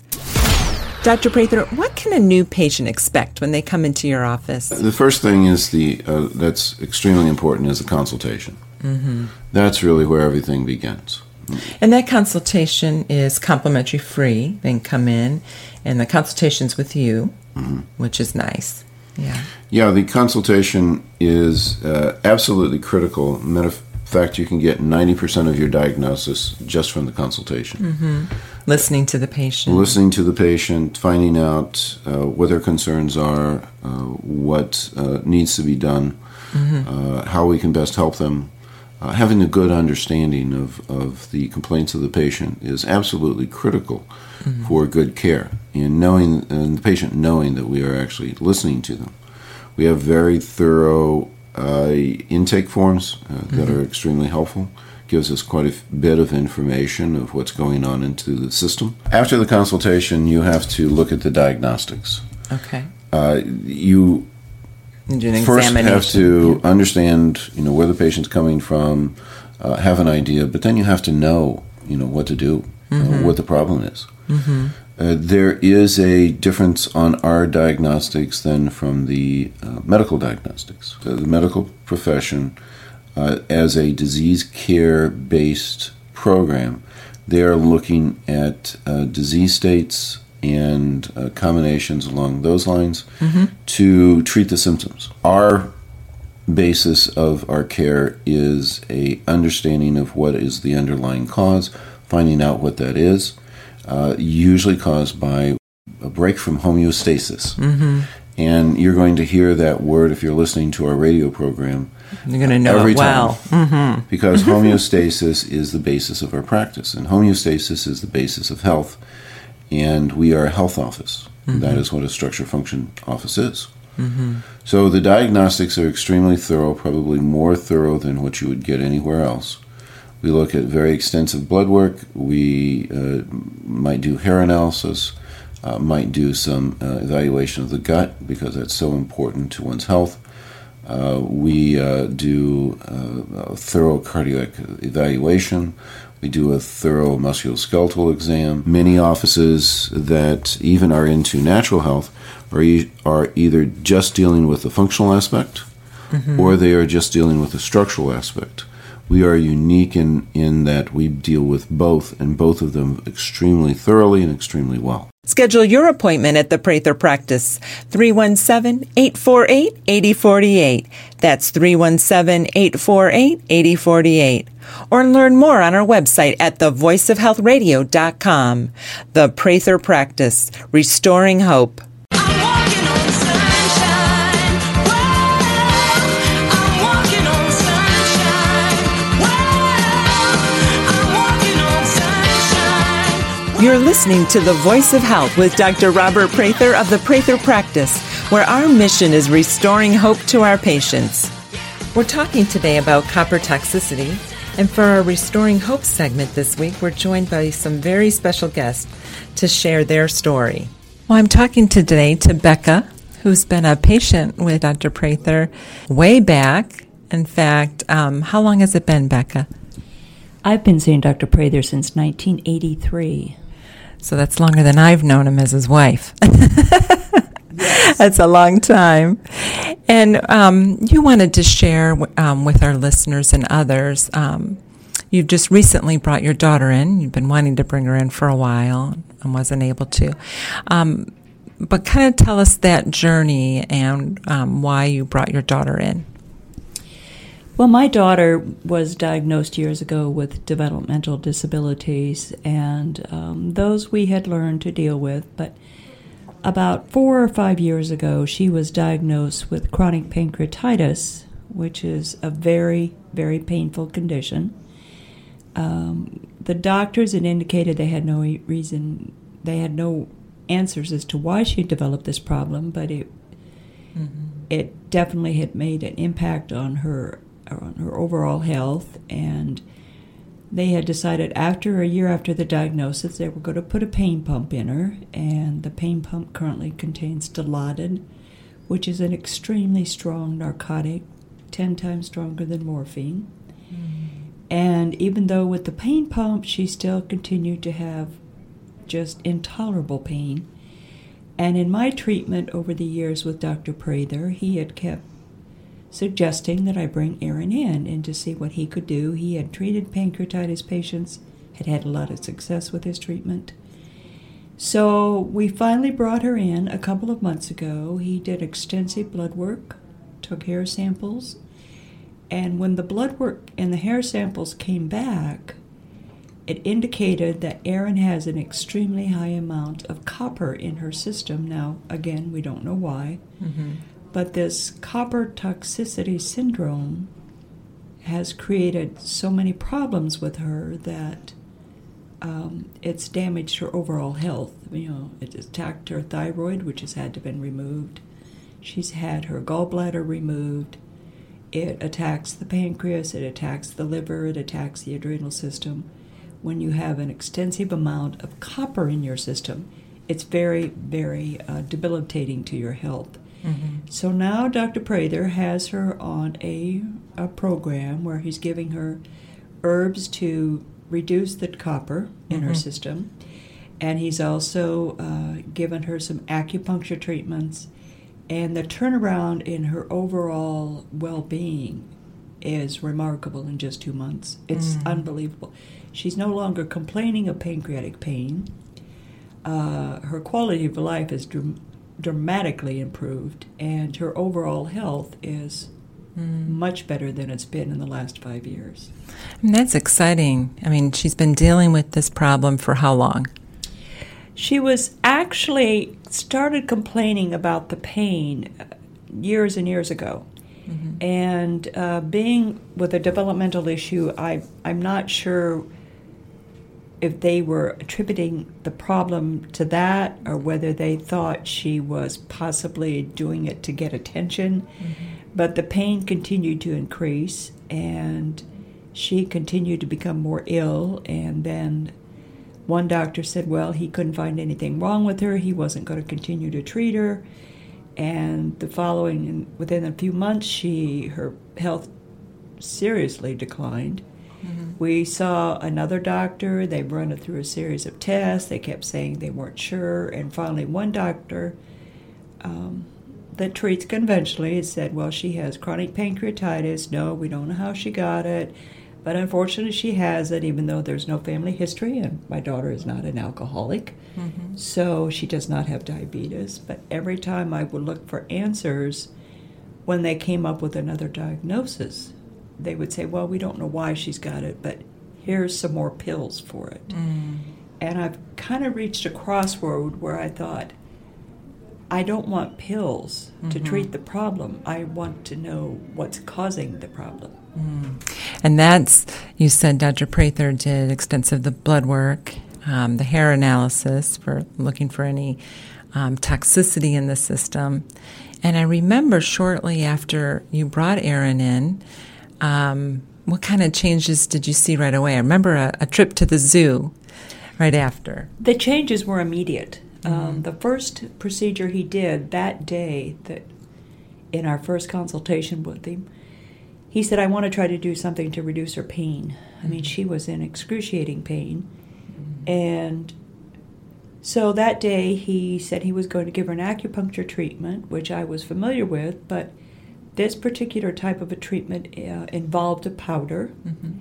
S1: Doctor Prather, what can a new patient expect when they come into your office?
S2: The first thing is the uh, that's extremely important is the consultation. Mm-hmm. That's really where everything begins.
S1: And that consultation is complimentary free. They can come in, and the consultation's with you, mm-hmm. which is nice. Yeah.
S2: Yeah, the consultation is uh, absolutely critical. Matter of fact, you can get ninety percent of your diagnosis just from the consultation.
S1: Mm-hmm. Listening to the patient.
S2: Listening to the patient, finding out uh, what their concerns are, uh, what uh, needs to be done, mm-hmm. uh, how we can best help them. Uh, having a good understanding of, of the complaints of the patient is absolutely critical mm-hmm. for good care, and knowing and the patient knowing that we are actually listening to them. We have very thorough uh, intake forms uh, mm-hmm. that are extremely helpful. Gives us quite a f- bit of information of what's going on into the system. After the consultation, you have to look at the diagnostics.
S1: Okay.
S2: Uh, you
S1: You do an
S2: first
S1: examination.
S2: have to understand, you know, where the patient's coming from, uh, have an idea, but then you have to know, you know, what to do, mm-hmm. uh, what the problem is. Mm-hmm. Uh, there is a difference on our diagnostics than from the uh, medical diagnostics. So the medical profession, uh, as a disease care-based program, they are looking at uh, disease states and uh, combinations along those lines mm-hmm. to treat the symptoms. Our basis of our care is a understanding of what is the underlying cause, finding out what that is, uh, usually caused by a break from homeostasis. Mm-hmm. And you're going to hear that word if you're listening to our radio program.
S1: You're going to know
S2: every
S1: it well.
S2: time.
S1: Mm-hmm.
S2: Because homeostasis is the basis of our practice, and homeostasis is the basis of health. And we are a health office. Mm-hmm. That is what a structure function office is. Mm-hmm. So the diagnostics are extremely thorough, probably more thorough than what you would get anywhere else. We look at very extensive blood work. We uh, might do hair analysis, uh, might do some uh, evaluation of the gut because that's so important to one's health. Uh, we uh, do uh, a thorough cardiac evaluation. We do a thorough musculoskeletal exam. Many offices that even are into natural health are, e- are either just dealing with the functional aspect mm-hmm. or they are just dealing with a structural aspect. We are unique in, in that we deal with both, and both of them extremely thoroughly and extremely well.
S1: Schedule your appointment at the Prather Practice, three one seven, eight four eight, eight zero four eight. That's three one seven, eight four eight, eight zero four eight. Or learn more on our website at the voice of health radio dot com. The Prather Practice, restoring hope.
S5: I'm walking on sunshine. Whoa, I'm walking on sunshine. Whoa, I'm walking on sunshine.
S1: You're listening to The Voice of Health with Doctor Robert Prather of the Prather Practice, where our mission is restoring hope to our patients. We're talking today about copper toxicity, and for our Restoring Hope segment this week, we're joined by some very special guests to share their story. Well, I'm talking today to Becca, who's been a patient with Doctor Prather way back. In fact, um, how long has it been, Becca?
S6: I've been seeing Doctor Prather since nineteen eighty-three.
S1: So that's longer than I've known him as his wife. Yes. That's a long time. And um, you wanted to share um, with our listeners and others, um, you just recently brought your daughter in. You've been wanting to bring her in for a while and wasn't able to. Um, but kind of tell us that journey and um, why you brought your daughter in.
S6: Well, my daughter was diagnosed years ago with developmental disabilities, and um, those we had learned to deal with. But about four or five years ago, she was diagnosed with chronic pancreatitis, which is a very, very painful condition. Um, the doctors had indicated they had no reason, they had no answers as to why she developed this problem, but it mm-hmm. it definitely had made an impact on her on her overall health, and they had decided after a year after the diagnosis they were going to put a pain pump in her, and the pain pump currently contains Dilaudid, which is an extremely strong narcotic, ten times stronger than morphine. Mm. And even though with the pain pump she still continued to have just intolerable pain. And in my treatment over the years with Doctor Prather, he had kept suggesting that I bring Aaron in and to see what he could do. He had treated pancreatitis patients, had had a lot of success with his treatment. So we finally brought her in a couple of months ago. He did extensive blood work, took hair samples, and when the blood work and the hair samples came back, it indicated that Erin has an extremely high amount of copper in her system. Now, again, we don't know why. Mm-hmm. But this copper toxicity syndrome has created so many problems with her that um, it's damaged her overall health. You know, it attacked her thyroid, which has had to be removed. She's had her gallbladder removed. It attacks the pancreas, it attacks the liver, it attacks the adrenal system. When you have an extensive amount of copper in your system, it's very, very uh, debilitating to your health. Mm-hmm. So now Doctor Prather has her on a, a program where he's giving her herbs to reduce the copper in mm-hmm. her system, and he's also uh, given her some acupuncture treatments, and the turnaround in her overall well-being is remarkable in just two months. It's mm-hmm. unbelievable. She's no longer complaining of pancreatic pain. Uh, her quality of life is dr- dramatically improved, and her overall health is mm. much better than it's been in the last five years.
S1: And that's exciting. I mean, she's been dealing with this problem for how long?
S6: She was actually started complaining about the pain years and years ago. Mm-hmm. And uh, being with a developmental issue, I, I'm not sure if they were attributing the problem to that or whether they thought she was possibly doing it to get attention. Mm-hmm. But the pain continued to increase, and she continued to become more ill. And then one doctor said, well, he couldn't find anything wrong with her. He wasn't going to continue to treat her. And the following, within a few months, she her health seriously declined. Mm-hmm. We saw another doctor. They run it through a series of tests. They kept saying they weren't sure. And finally, one doctor um, that treats conventionally. It said, well, she has chronic pancreatitis. No, we don't know how she got it. But unfortunately, she has it, even though there's no family history, and my daughter is not an alcoholic. Mm-hmm. So she does not have diabetes. But every time I would look for answers, when they came up with another diagnosis, they would say, well, we don't know why she's got it, but here's some more pills for it. Mm. And I've kind of reached a crossroad where I thought, I don't want pills mm-hmm. to treat the problem. I want to know what's causing the problem.
S1: Mm. And that's, you said Doctor Prather did extensive the blood work, um, the hair analysis for looking for any um, toxicity in the system. And I remember shortly after you brought Aaron in, um, what kind of changes did you see right away? I remember a, a trip to the zoo right after.
S6: The changes were immediate. Mm-hmm. Um, the first procedure he did that day, that in our first consultation with him, he said, I want to try to do something to reduce her pain. I mean, she was in excruciating pain. Mm-hmm. And so that day he said he was going to give her an acupuncture treatment, which I was familiar with, but this particular type of a treatment uh, involved a powder. Mm-hmm.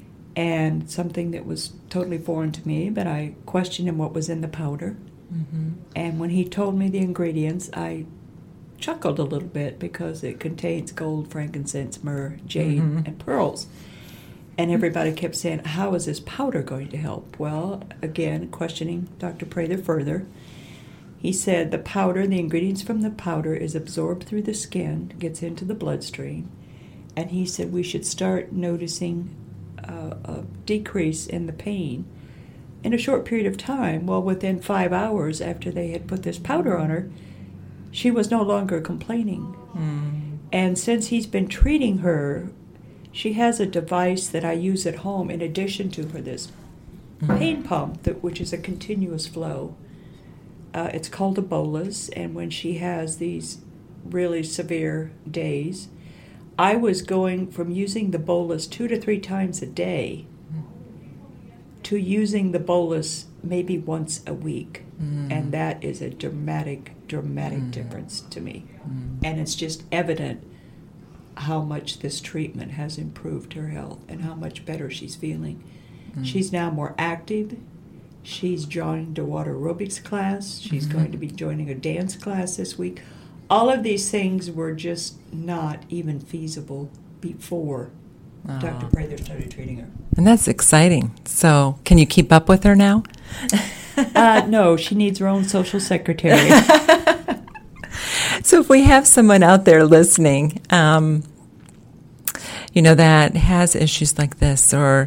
S6: And something that was totally foreign to me, but I questioned him what was in the powder. Mm-hmm. And when he told me the ingredients, I chuckled a little bit because it contains gold, frankincense, myrrh, jade, mm-hmm. and pearls. And everybody kept saying, how is this powder going to help? Well, again, questioning Doctor Prather further, he said the powder, the ingredients from the powder is absorbed through the skin, gets into the bloodstream. And he said we should start noticing uh, a decrease in the pain in a short period of time. Well, within five hours after they had put this powder on her, she was no longer complaining. Mm. And since he's been treating her, she has a device that I use at home in addition to her this mm. pain pump, that, which is a continuous flow. Uh, it's called a bolus, and when she has these really severe days, I was going from using the bolus two to three times a day to using the bolus maybe once a week. Mm. And that is a dramatic, dramatic mm. difference to me. Mm. And it's just evident how much this treatment has improved her health and how much better she's feeling. Mm. She's now more active. She's joined a water aerobics class. She's mm-hmm. going to be joining a dance class this week. All of these things were just not even feasible before oh. Doctor Prather started treating her.
S1: And that's exciting. So can you keep up with her now?
S6: uh, no, she needs her own social secretary.
S1: So if we have someone out there listening, um, you know, that has issues like this, or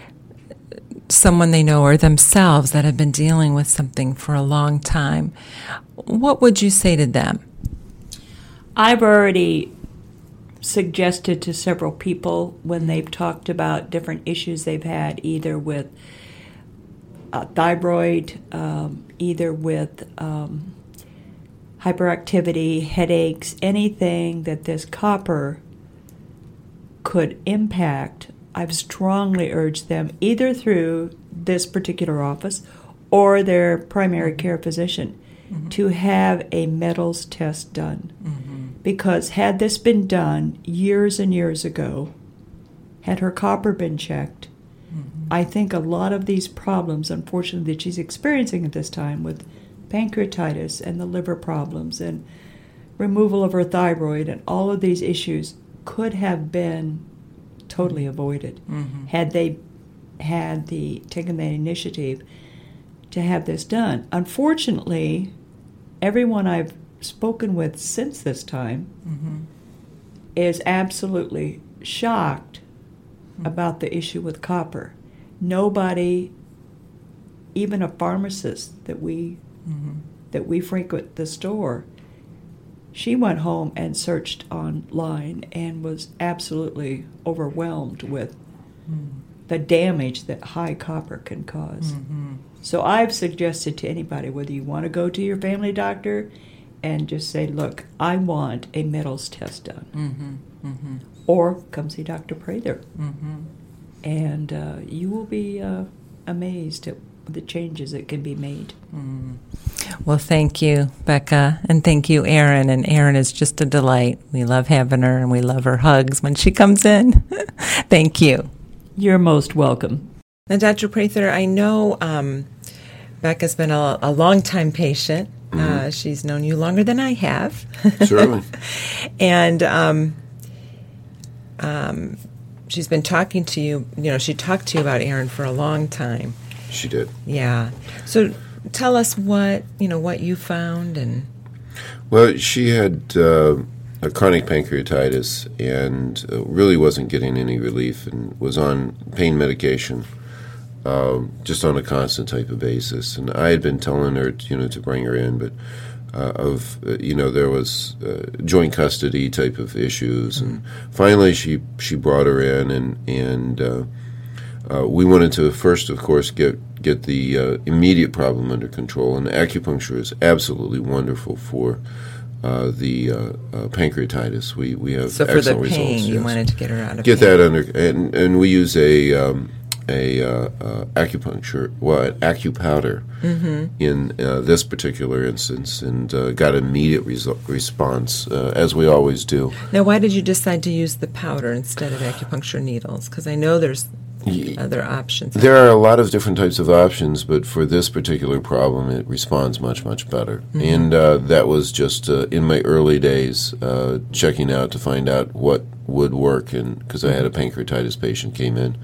S1: someone they know or themselves that have been dealing with something for a long time, what would you say to them?
S6: I've already suggested to several people when they've talked about different issues they've had, either with uh, thyroid, um, either with um, hyperactivity, headaches, anything that this copper could impact. I've strongly urged them, either through this particular office or their primary care physician, mm-hmm. to have a metals test done. Mm-hmm. Because had this been done years and years ago, had her copper been checked, mm-hmm. I think a lot of these problems, unfortunately, that she's experiencing at this time with pancreatitis and the liver problems and removal of her thyroid and all of these issues could have been totally avoided mm-hmm. had they had the taken the initiative to have this done. Unfortunately, everyone I've spoken with since this time mm-hmm. is absolutely shocked mm-hmm. about the issue with copper. Nobody, even a pharmacist that we mm-hmm. that we frequent the store, she went home and searched online and was absolutely overwhelmed with mm. the damage that high copper can cause. Mm-hmm. So I've suggested to anybody, whether you want to go to your family doctor and just say, look, I want a metals test done. Mm-hmm. Mm-hmm. Or come see Doctor Prather. Mm-hmm. And uh, you will be uh, amazed at the changes that can be made.
S1: Mm. Well, thank you, Becca, and thank you, Erin. And Erin is just a delight. We love having her, and we love her hugs when she comes in. Thank you.
S6: You're most welcome.
S1: Now, Doctor Prather, I know um, Becca's been a, a long-time patient. Mm-hmm. Uh, she's known you longer than I have.
S2: Certainly.
S1: And um, um, she's been talking to you. You know, she talked to you about Erin for a long time.
S2: She did.
S1: Yeah. So tell us what, you know, what you found and...
S2: Well, she had uh, a chronic pancreatitis and uh, really wasn't getting any relief and was on pain medication um, just on a constant type of basis. And I had been telling her, you know, to bring her in, but uh, of, uh, you know, there was uh, joint custody type of issues. Mm-hmm. And finally she she brought her in, and, and uh, uh, we wanted to first, of course, get get the uh, immediate problem under control, and acupuncture is absolutely wonderful for uh, the uh, uh, pancreatitis. We we have
S1: so for the
S2: excellent
S1: pain,
S2: results,
S1: you
S2: yes.
S1: wanted to get her out of
S2: get
S1: pain.
S2: that under, and and we use a um, a uh, uh, acupuncture, well, an acupowder mm-hmm. in uh, this particular instance, and uh, got immediate resu- response uh, as we always do.
S1: Now, why did you decide to use the powder instead of acupuncture needles? Because I know there's other options.
S2: There are a lot of different types of options, but for this particular problem, it responds much, much better. Mm-hmm. And uh, that was just uh, in my early days, uh, checking out to find out what would work, and because I had a pancreatitis patient came in.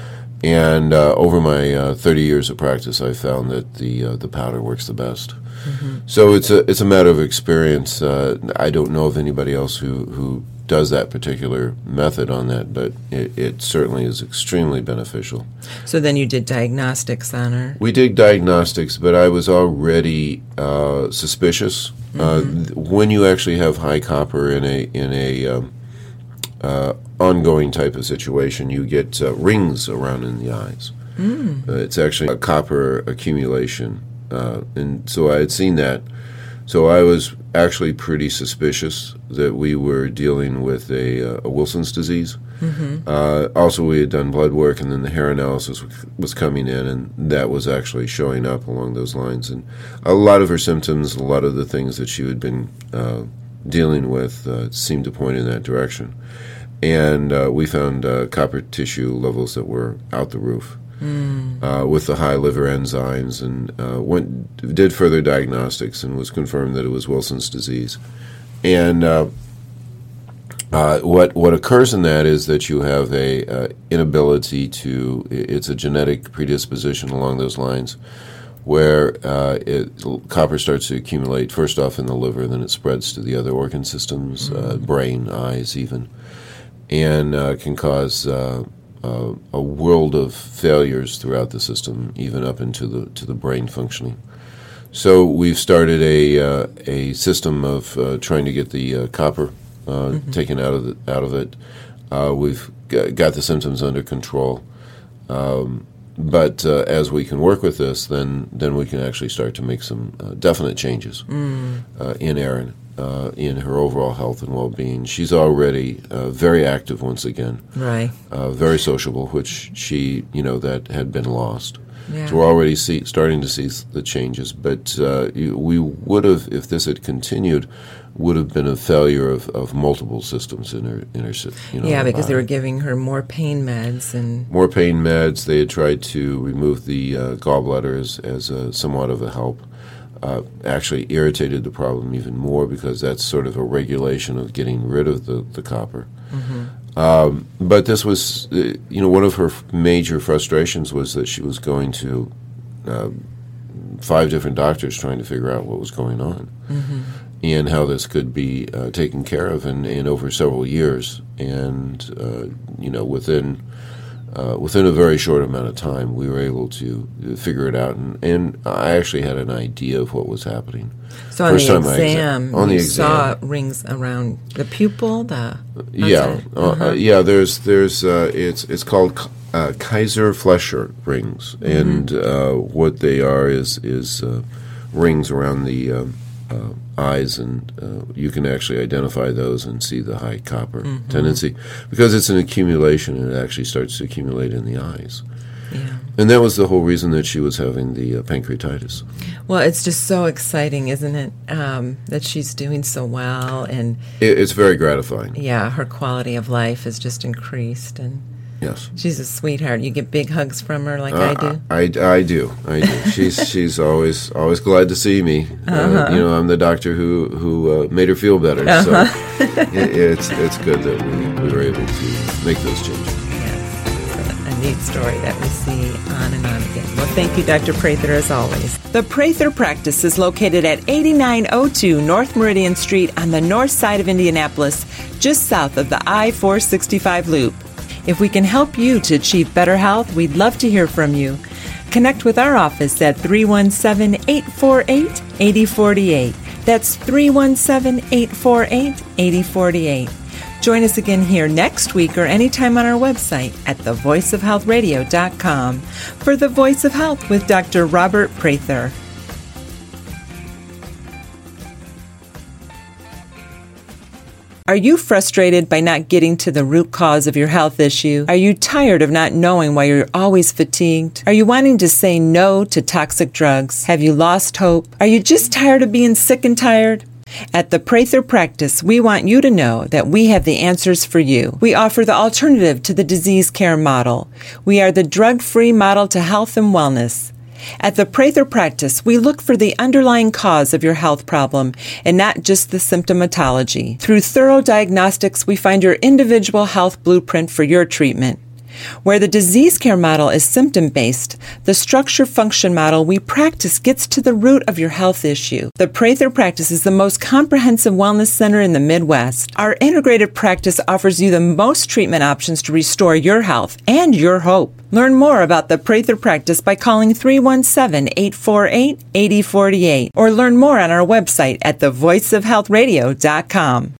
S2: And uh, over my uh, thirty years of practice, I found that the uh, the powder works the best. Mm-hmm. So it's a it's a matter of experience. Uh, I don't know of anybody else who, who does that particular method on that, but it, it certainly is extremely beneficial.
S1: So then you did diagnostics on her?
S2: We did diagnostics, but I was already uh, suspicious. Mm-hmm. Uh, th- when you actually have high copper in a in a um, uh, ongoing type of situation, you get uh, rings around in the eyes. Mm. Uh, it's actually a copper accumulation, uh, and so I had seen that. So I was actually pretty suspicious that we were dealing with a, uh, a Wilson's disease. Mm-hmm. Uh, also, we had done blood work, and then the hair analysis w- was coming in, and that was actually showing up along those lines. And a lot of her symptoms, a lot of the things that she had been uh, dealing with uh, seemed to point in that direction. And uh, we found uh, copper tissue levels that were out the roof. Mm. Uh, with the high liver enzymes, and uh, went did further diagnostics and was confirmed that it was Wilson's disease. And uh, uh, what what occurs in that is that you have a uh, inability to. It's a genetic predisposition along those lines, where uh, it, copper starts to accumulate first off in the liver, then it spreads to the other organ systems, mm. uh, brain, eyes, even, and uh, can cause. Uh, Uh, a world of failures throughout the system, even up into the to the brain functioning. So we've started a uh, a system of uh, trying to get the uh, copper uh, mm-hmm. taken out of the, out of it. Uh, we've g- got the symptoms under control, um, but uh, as we can work with this, then then we can actually start to make some uh, definite changes mm. uh, in Erin. Uh, in her overall health and well-being. She's already uh, very active once again.
S1: Right.
S2: Uh, very sociable, which she, you know, that had been lost.
S1: Yeah.
S2: So we're already see, starting to see the changes. But uh, you, we would have, if this had continued, would have been a failure of, of multiple systems in her, in her you know,
S1: yeah,
S2: her
S1: because
S2: body.
S1: they were giving her more pain meds and
S2: more pain meds. They had tried to remove the uh, gallbladder as, as a, somewhat of a help. Uh, actually irritated the problem even more because that's sort of a regulation of getting rid of the, the copper. Mm-hmm. Um, but this was, uh, you know, one of her f- major frustrations was that she was going to uh, five different doctors trying to figure out what was going on mm-hmm. and how this could be uh, taken care of in, in over several years. And, uh, you know, within... Uh, within a very short amount of time, we were able to figure it out, and, and I actually had an idea of what was happening.
S1: So on
S2: First
S1: the
S2: time I
S1: exam,
S2: exa- on
S1: you
S2: the
S1: saw
S2: exam.
S1: rings around the pupil, the
S2: yeah, uh,
S1: uh-huh.
S2: uh, yeah. There's there's uh, it's it's called uh, Kaiser Fleischer rings, mm-hmm. and uh, what they are is is uh, rings around the uh, uh, eyes, and uh, you can actually identify those and see the high copper mm-hmm. tendency because it's an accumulation, and it actually starts to accumulate in the eyes.
S1: Yeah.
S2: And that was the whole reason that she was having the uh, pancreatitis.
S1: Well, it's just so exciting, isn't it, um, that she's doing so well, and
S2: It, it's very gratifying.
S1: yeah, her quality of life has just increased, and
S2: Yes.
S1: she's a sweetheart. You get big hugs from her like I do.
S2: Uh, I, I do. I do. She's she's always always glad to see me. Uh, you know, I'm the doctor who who uh, made her feel better. So it, it's it's good that we, we were able to make those changes.
S1: Yes, a neat story that we see on and on again. Well, thank you, Doctor Prather, as always. The Prather Practice is located at eighty-nine oh two North Meridian Street on the north side of Indianapolis, just south of the I four sixty-five loop. If we can help you to achieve better health, we'd love to hear from you. Connect with our office at three one seven, eight four eight, eight oh four eight. That's three one seven, eight four eight, eight oh four eight. Join us again here next week or anytime on our website at the voice of health radio dot com for The Voice of Health with Doctor Robert Prather. Are you frustrated by not getting to the root cause of your health issue? Are you tired of not knowing why you're always fatigued? Are you wanting to say no to toxic drugs? Have you lost hope? Are you just tired of being sick and tired? At the Prather Practice, we want you to know that we have the answers for you. We offer the alternative to the disease care model. We are the drug-free model to health and wellness. At the Prather Practice, we look for the underlying cause of your health problem and not just the symptomatology. Through thorough diagnostics, we find your individual health blueprint for your treatment. Where the disease care model is symptom-based, the structure-function model we practice gets to the root of your health issue. The Prather Practice is the most comprehensive wellness center in the Midwest. Our integrated practice offers you the most treatment options to restore your health and your hope. Learn more about the Prather Practice by calling three one seven, eight four eight, eight oh four eight or learn more on our website at the voice of health radio dot com.